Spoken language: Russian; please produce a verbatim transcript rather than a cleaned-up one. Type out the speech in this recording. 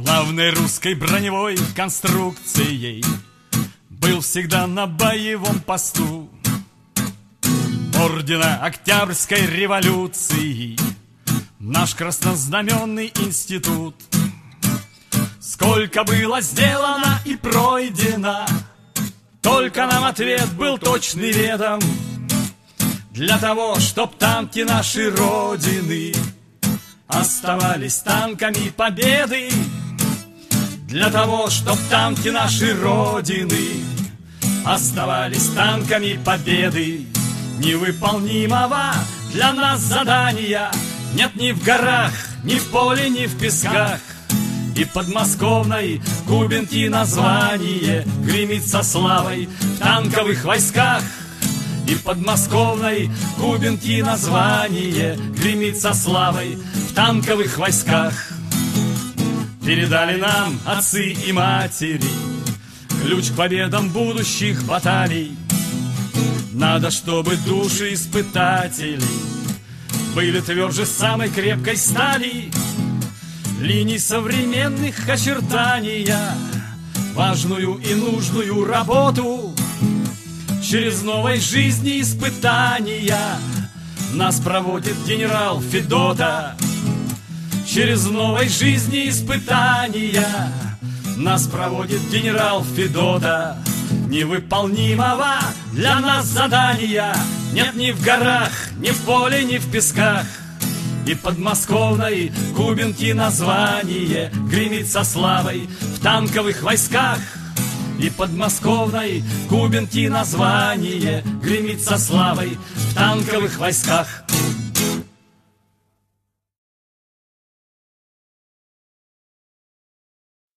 Главной русской броневой конструкцией был всегда на боевом посту. Ордена Октябрьской революции наш краснознаменный институт. Сколько было сделано и пройдено, только нам ответ был точный ведом. Для того, чтоб танки нашей Родины оставались танками победы, для того, чтоб танки нашей Родины оставались танками победы, невыполнимого для нас задания нет ни в горах, ни в поле, ни в песках. И подмосковной Кубинки название гремит со славой в танковых войсках. И подмосковной Кубинки название гремит со славой в танковых войсках. Передали нам отцы и матери ключ к победам будущих баталий. Надо, чтобы души испытателей были тверже самой крепкой стали. Линий современных очертания, важную и нужную работу через новой жизни испытания нас проводит генерал Федота. Через новой жизни испытания нас проводит генерал Федота. Невыполнимого для нас задания нет ни в горах, ни в поле, ни в песках. И подмосковной Кубинки название гремит со славой в танковых войсках. И подмосковной Кубинки название гремит со славой в танковых войсках.